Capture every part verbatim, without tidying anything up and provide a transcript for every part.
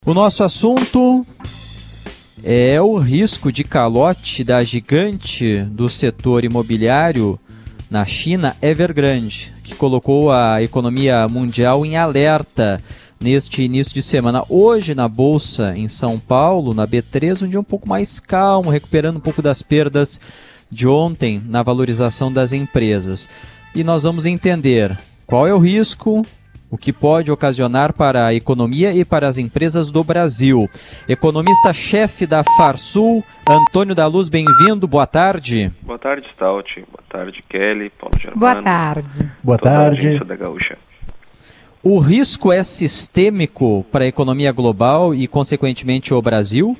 O nosso assunto é o risco de calote da gigante do setor imobiliário na China, Evergrande, que colocou a economia mundial em alerta neste início de semana. Hoje, na Bolsa em São Paulo, na B três, um dia um pouco mais calmo, recuperando um pouco das perdas de ontem na valorização das empresas. E nós vamos entender qual é o risco, o que pode ocasionar para a economia e para as empresas do Brasil. Economista-chefe da Farsul, Antônio da Luz, bem-vindo, boa tarde. Boa tarde, Stout. Boa tarde, Kelly, Paulo Germano. Boa tarde. Boa tarde. Da Gaúcha. O risco é sistêmico para a economia global e, consequentemente, o Brasil?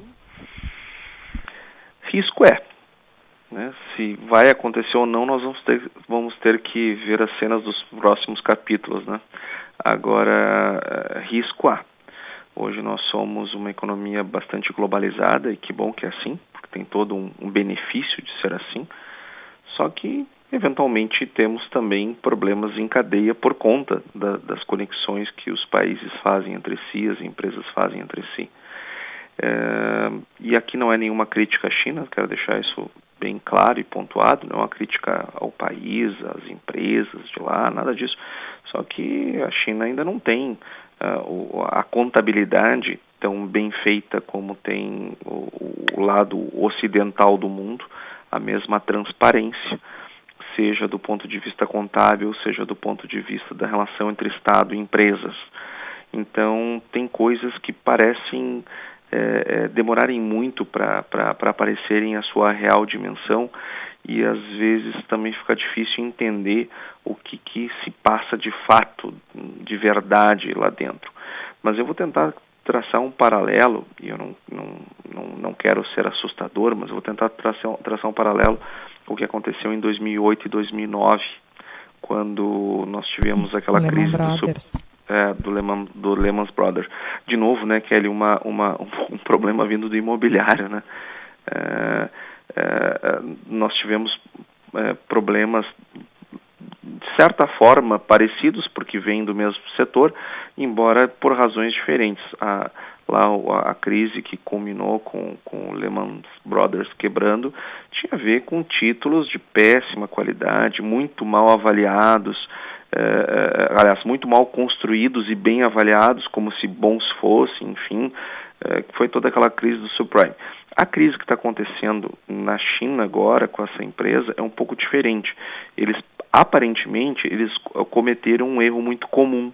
Risco é. Né? Se vai acontecer ou não, nós vamos ter, vamos ter que ver as cenas dos próximos capítulos, né? Agora, risco há. Hoje nós somos uma economia bastante globalizada, e que bom que é assim, porque tem todo um, um benefício de ser assim, só que, eventualmente, temos também problemas em cadeia por conta da, das conexões que os países fazem entre si, as empresas fazem entre si. É, e aqui não é nenhuma crítica à China, quero deixar isso bem claro e pontuado, não é uma crítica ao país, às empresas de lá, nada disso. Só que a China ainda não tem uh, a contabilidade tão bem feita como tem o, o lado ocidental do mundo, a mesma transparência, seja do ponto de vista contábil, seja do ponto de vista da relação entre Estado e empresas. Então, tem coisas que parecem é, é, demorarem muito para aparecerem a sua real dimensão, e às vezes também fica difícil entender o que, que se passa de fato, de verdade lá dentro. Mas eu vou tentar traçar um paralelo, e eu não, não, não, não quero ser assustador, mas eu vou tentar traçar, traçar um paralelo com o que aconteceu em dois mil e oito e dois mil e nove, quando nós tivemos aquela Lehman crise Brothers. do, é, do, Lehman, do Lehman Brothers. De novo, né, Kelly, uma, uma, um problema vindo do imobiliário, né? É, É, nós tivemos é, problemas de certa forma parecidos, porque vêm do mesmo setor, embora por razões diferentes. A, lá a, a crise que culminou com, com o Lehman Brothers quebrando tinha a ver com títulos de péssima qualidade, muito mal avaliados, é, aliás, muito mal construídos e bem avaliados, como se bons fossem, enfim, é, foi toda aquela crise do subprime. A crise que está acontecendo na China agora com essa empresa é um pouco diferente. Eles, aparentemente, eles cometeram um erro muito comum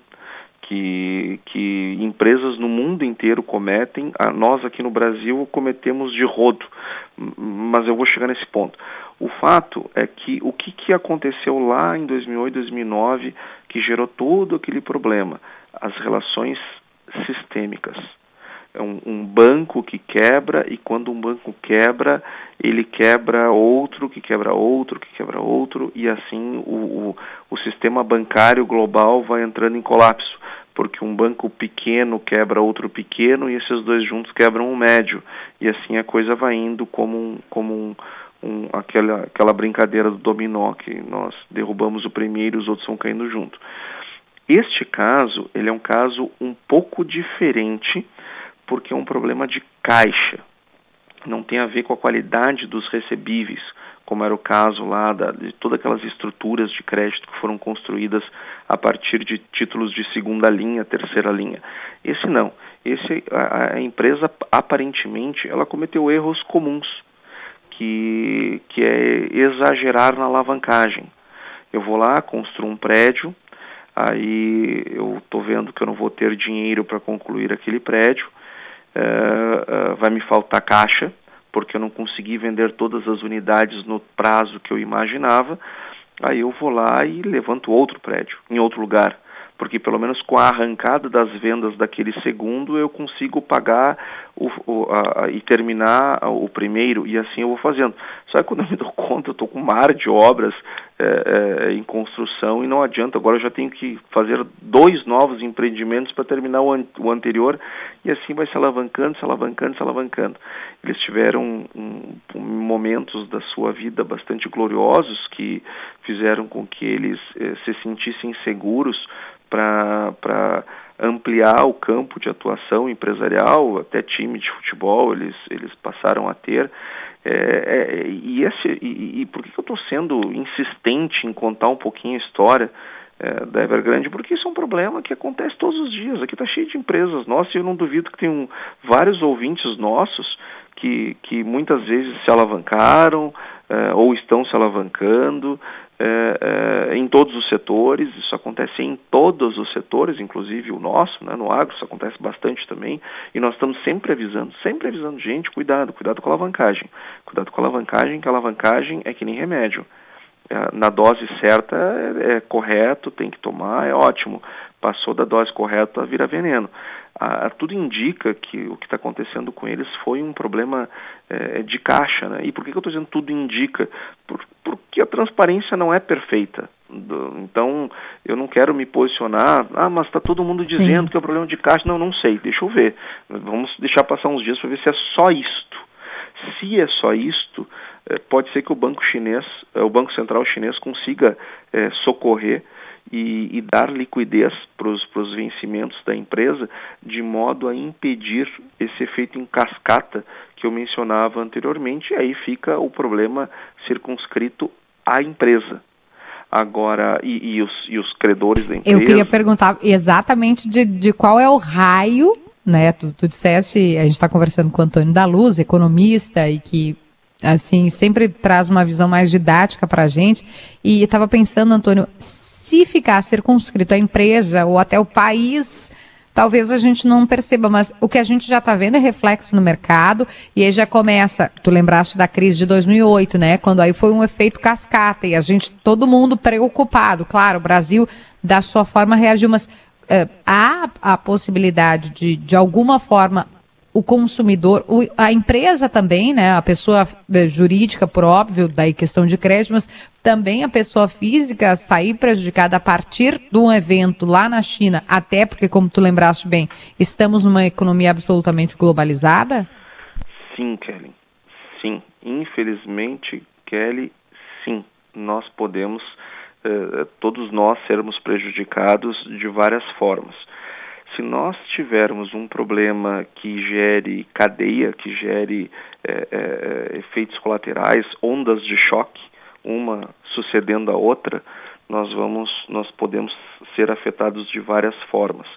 que, que empresas no mundo inteiro cometem. A, nós aqui no Brasil cometemos de rodo, mas eu vou chegar nesse ponto. O fato é que o que, que aconteceu lá em dois mil e oito, dois mil e nove que gerou todo aquele problema? As relações sistêmicas. É um, um banco que quebra, e quando um banco quebra, ele quebra outro, que quebra outro, que quebra outro, e assim o, o, o sistema bancário global vai entrando em colapso, porque um banco pequeno quebra outro pequeno, e esses dois juntos quebram um médio, e assim a coisa vai indo como, um, como um, um, aquela, aquela brincadeira do dominó, que nós derrubamos o primeiro e os outros vão caindo junto. Este caso, ele é um caso um pouco diferente, porque é um problema de caixa, não tem a ver com a qualidade dos recebíveis, como era o caso lá da, de todas aquelas estruturas de crédito que foram construídas a partir de títulos de segunda linha, terceira linha. Esse não, esse, a, a empresa aparentemente ela cometeu erros comuns, que, que é exagerar na alavancagem. Eu vou lá, construo um prédio, aí eu estou vendo que eu não vou ter dinheiro para concluir aquele prédio, Uh, uh, vai me faltar caixa, porque eu não consegui vender todas as unidades no prazo que eu imaginava, aí eu vou lá e levanto outro prédio, em outro lugar, porque pelo menos com a arrancada das vendas daquele segundo eu consigo pagar o, o, a, a, e terminar o primeiro, e assim eu vou fazendo. Só que quando eu me dou conta, eu estou com um mar de obras é, é, em construção, e não adianta, agora eu já tenho que fazer dois novos empreendimentos para terminar o, an o anterior, e assim vai se alavancando, se alavancando, se alavancando. Eles tiveram um, um, momentos da sua vida bastante gloriosos que fizeram com que eles eh, se sentissem seguros para ampliar o campo de atuação empresarial, até time de futebol eles, eles passaram a ter. É, é, e, esse, e, e por que eu estou sendo insistente em contar um pouquinho a história é, da Evergrande? Porque isso é um problema que acontece todos os dias. Aqui está cheio de empresas nossas e eu não duvido que tem um, vários ouvintes nossos que, que muitas vezes se alavancaram é, ou estão se alavancando é, é, em todos os setores. Isso acontece em todos os setores, inclusive o nosso, né, no agro, isso acontece bastante também, e nós estamos sempre avisando, sempre avisando, gente, cuidado, cuidado com a alavancagem, cuidado com a alavancagem, que a alavancagem é que nem remédio. É, na dose certa é, é correto, tem que tomar, é ótimo, passou da dose correta, vira veneno. Ah, tudo indica que o que está acontecendo com eles foi um problema é, de caixa, né? E por que, que eu estou dizendo tudo indica? Por, porque a transparência não é perfeita. Do, então, eu não quero me posicionar, ah, mas está todo mundo dizendo Sim. que é um problema de caixa. Não, não sei, deixa eu ver. Vamos deixar passar uns dias para ver se é só isto. Se é só isto, é, pode ser que o Banco Chinês, é, o Banco Central Chinês consiga é, socorrer E, e dar liquidez para os vencimentos da empresa, de modo a impedir esse efeito em cascata que eu mencionava anteriormente, e aí fica o problema circunscrito à empresa. Agora, e, e, os, e os credores da empresa... Eu queria perguntar exatamente de, de qual é o raio, né, tu, tu disseste, a gente está conversando com o Antônio da Luz, economista, e que assim sempre traz uma visão mais didática para a gente, e estava pensando, Antônio, se ficar circunscrito à empresa ou até o país, talvez a gente não perceba, mas o que a gente já está vendo é reflexo no mercado, e aí já começa, tu lembraste da crise de dois mil e oito, né, quando aí foi um efeito cascata, e a gente, todo mundo preocupado, claro, o Brasil da sua forma reagiu, mas uh, há a possibilidade de, de alguma forma, o consumidor, o, a empresa também, né, a pessoa jurídica, por óbvio, daí questão de crédito, mas também a pessoa física sair prejudicada a partir de um evento lá na China, até porque, como tu lembraste bem, estamos numa economia absolutamente globalizada? Sim, Kelly. Sim. Infelizmente, Kelly, sim. Nós podemos, eh, todos nós, sermos prejudicados de várias formas. Se nós tivermos um problema que gere cadeia, que gere é, é, efeitos colaterais, ondas de choque, uma sucedendo a outra, nós vamos, nós podemos ser afetados de várias formas.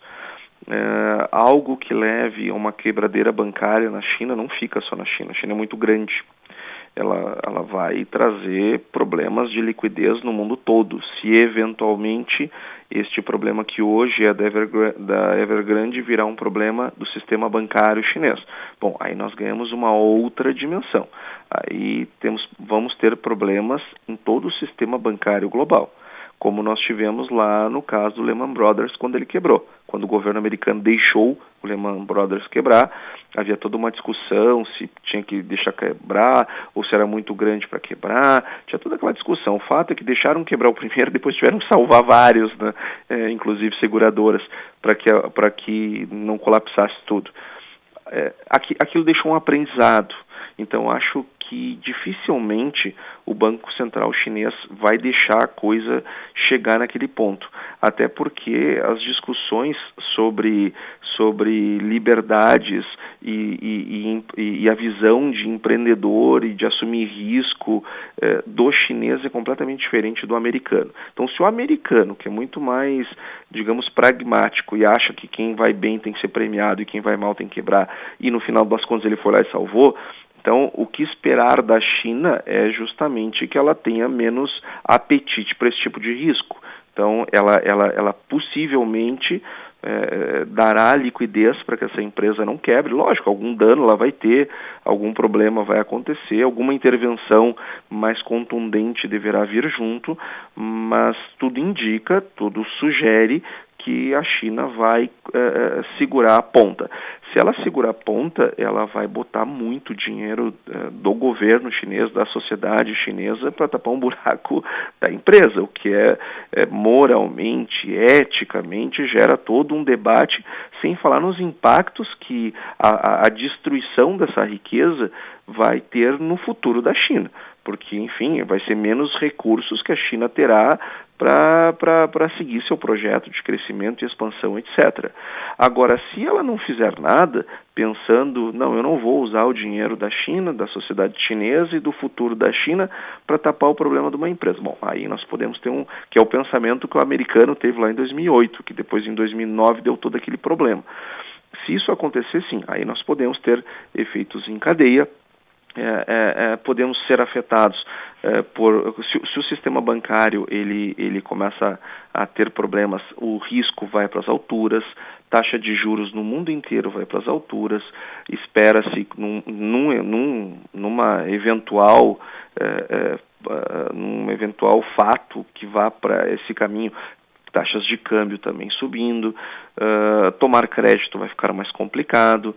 É, algo que leve a uma quebradeira bancária na China não fica só na China. A China é muito grande. Ela, ela vai trazer problemas de liquidez no mundo todo, se eventualmente este problema que hoje é da Evergrande, da Evergrande virar um problema do sistema bancário chinês. Bom, aí nós ganhamos uma outra dimensão. Aí temos, vamos ter problemas em todo o sistema bancário global, como nós tivemos lá no caso do Lehman Brothers quando ele quebrou. Quando o governo americano deixou o Lehman Brothers quebrar, havia toda uma discussão se tinha que deixar quebrar ou se era muito grande para quebrar, tinha toda aquela discussão. O fato é que deixaram quebrar o primeiro, depois tiveram que salvar vários, né? É, inclusive seguradoras, para que, para que não colapsasse tudo. É, aqui, aquilo deixou um aprendizado. Então, acho que dificilmente o Banco Central Chinês vai deixar a coisa chegar naquele ponto. Até porque as discussões sobre, sobre liberdades e, e, e, e a visão de empreendedor e de assumir risco eh, do chinês é completamente diferente do americano. Então, se o americano, que é muito mais, digamos, pragmático e acha que quem vai bem tem que ser premiado e quem vai mal tem que quebrar, e no final das contas ele foi lá e salvou, então, o que esperar da China é justamente que ela tenha menos apetite para esse tipo de risco. Então, ela, ela, ela possivelmente é, dará liquidez para que essa empresa não quebre. Lógico, algum dano ela vai ter, algum problema vai acontecer, alguma intervenção mais contundente deverá vir junto, mas tudo indica, tudo sugere que a China vai uh, segurar a ponta. Se ela segurar a ponta, ela vai botar muito dinheiro uh, do governo chinês, da sociedade chinesa, para tapar um buraco da empresa, o que é, é moralmente, eticamente, gera todo um debate, sem falar nos impactos que a, a, a destruição dessa riqueza vai ter no futuro da China. porque, enfim, vai ser menos recursos que a China terá para seguir seu projeto de crescimento e expansão, etcétera. Agora, se ela não fizer nada, pensando, não, eu não vou usar o dinheiro da China, da sociedade chinesa e do futuro da China para tapar o problema de uma empresa. Bom, aí nós podemos ter um, que é o pensamento que o americano teve lá em dois mil e oito, que depois em dois mil e nove deu todo aquele problema. Se isso acontecer, sim, aí nós podemos ter efeitos em cadeia. É, é, é, podemos ser afetados é, por se, se o sistema bancário ele, ele começa a ter problemas, o risco vai para as alturas, taxa de juros no mundo inteiro vai para as alturas, espera-se num, num, num, numa eventual é, é, num eventual fato que vá para esse caminho, taxas de câmbio também subindo, uh, tomar crédito vai ficar mais complicado,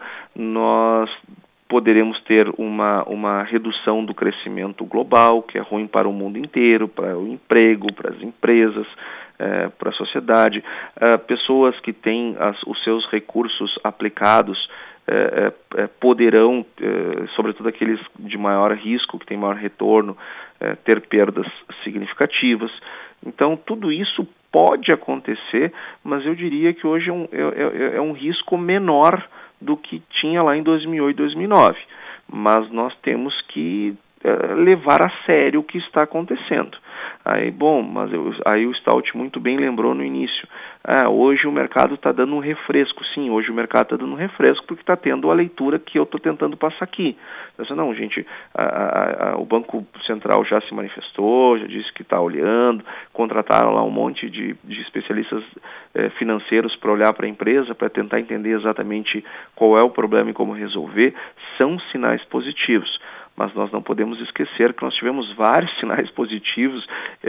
nós poderemos ter uma, uma redução do crescimento global, que é ruim para o mundo inteiro, para o emprego, para as empresas, é, para a sociedade. É, pessoas que têm as, os seus recursos aplicados é, é, poderão, é, sobretudo aqueles de maior risco, que têm maior retorno, é, ter perdas significativas. Então, tudo isso pode acontecer, mas eu diria que hoje é um, é, é, é um risco menor do que tinha lá em dois mil e oito, dois mil e nove. Mas nós temos que uh, levar a sério o que está acontecendo. Aí, bom, mas eu, aí o Stout muito bem lembrou no início. Ah, hoje o mercado está dando um refresco. Sim, hoje o mercado está dando um refresco porque está tendo a leitura que eu estou tentando passar aqui. Então, não, gente, a, a, a, o Banco Central já se manifestou, já disse que está olhando, contrataram lá um monte de, de especialistas eh, financeiros para olhar para a empresa, para tentar entender exatamente qual é o problema e como resolver. São sinais positivos. Mas nós não podemos esquecer que nós tivemos vários sinais positivos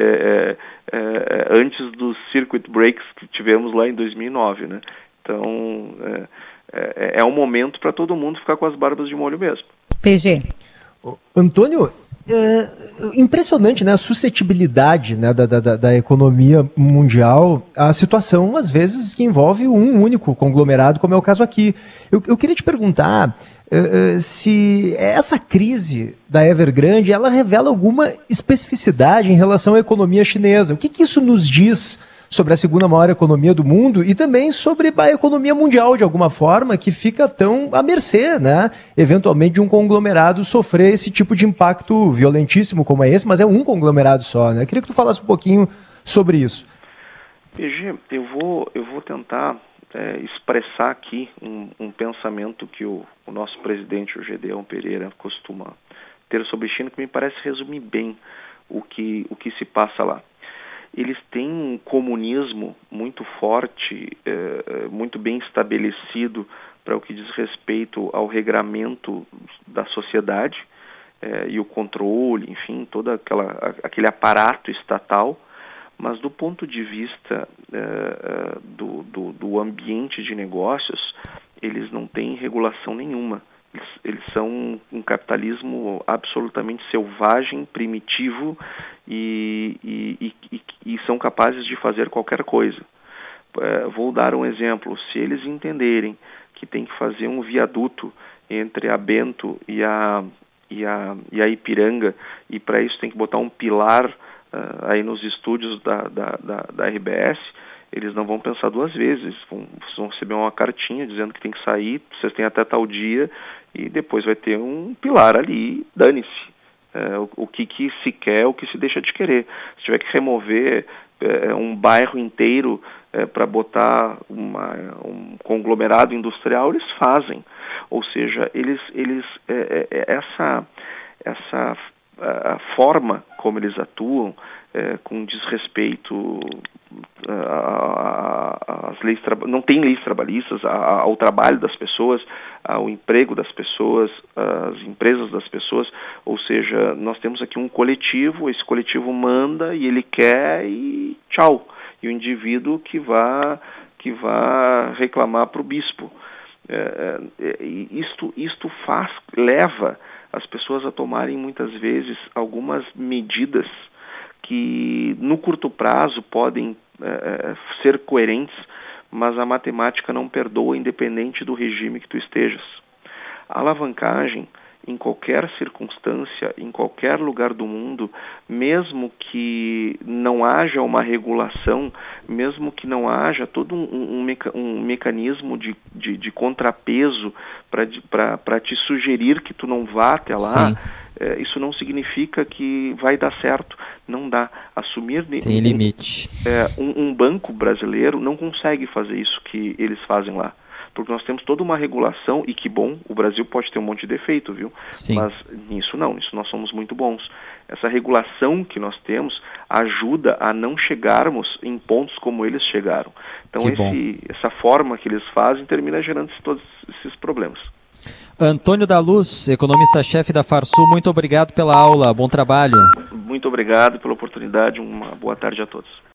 é, é, antes dos circuit breaks que tivemos lá em dois mil e nove, né? Então, é, é, é um momento para todo mundo ficar com as barbas de molho mesmo. P G. Antônio, é impressionante, né, a suscetibilidade, né, da, da, da economia mundial à situação, às vezes, que envolve um único conglomerado, como é o caso aqui. Eu, eu queria te perguntar uh, se essa crise da Evergrande, ela revela alguma especificidade em relação à economia chinesa. O que, que isso nos diz sobre a segunda maior economia do mundo e também sobre a economia mundial, de alguma forma, que fica tão à mercê, né, eventualmente, de um conglomerado sofrer esse tipo de impacto violentíssimo como é esse, mas é um conglomerado só, né? Eu queria que tu falasse um pouquinho sobre isso. P G, eu vou, eu vou tentar é, expressar aqui um, um pensamento que o, o nosso presidente, o Gedeon Pereira, costuma ter sobre China, que me parece resumir bem o que, o que se passa lá. Eles têm um comunismo muito forte, é, muito bem estabelecido para o que diz respeito ao regramento da sociedade é, e o controle, enfim, todo aquela, aquele aparato estatal, mas do ponto de vista é, do, do, do ambiente de negócios, eles não têm regulação nenhuma. Eles, eles são um capitalismo absolutamente selvagem, primitivo e, e, e, e são capazes de fazer qualquer coisa. É, vou dar um exemplo. Se eles entenderem que tem que fazer um viaduto entre a Bento e a, e a, e a Ipiranga, e para isso tem que botar um pilar uh, aí nos estúdios da, da, da, da R B S, eles não vão pensar duas vezes, vão, vão receber uma cartinha dizendo que tem que sair, vocês têm até tal dia, e depois vai ter um pilar ali, dane-se. É, o, o que, que se quer, o que se deixa de querer. Se tiver que remover é, um bairro inteiro é, para botar uma, um conglomerado industrial, eles fazem. Ou seja, eles, eles é, é, essa, essa a forma como eles atuam, é, com desrespeito às leis, não tem leis trabalhistas, ao trabalho das pessoas, ao emprego das pessoas, às empresas das pessoas, ou seja, nós temos aqui um coletivo, esse coletivo manda e ele quer e tchau, e o indivíduo que vá, que vá reclamar para o bispo. É, é, isto, isto faz, leva as pessoas a tomarem muitas vezes algumas medidas que no curto prazo podem é, ser coerentes, mas a matemática não perdoa independente do regime que tu estejas. A alavancagem, em qualquer circunstância, em qualquer lugar do mundo, mesmo que não haja uma regulação, mesmo que não haja todo um, um, meca, um mecanismo de, de, de contrapeso para te sugerir que tu não vá até lá, é, isso não significa que vai dar certo. Não dá. Assumir... Tem um, limite. É, um, um banco brasileiro não consegue fazer isso que eles fazem lá. Porque nós temos toda uma regulação, e que bom, o Brasil pode ter um monte de defeito, viu? Sim. Mas nisso não, nisso nós somos muito bons. Essa regulação que nós temos ajuda a não chegarmos em pontos como eles chegaram. Então esse, essa forma que eles fazem termina gerando todos esses problemas. Antônio da Luz, economista-chefe da Farsul, muito obrigado pela aula, bom trabalho. Muito obrigado pela oportunidade, uma boa tarde a todos.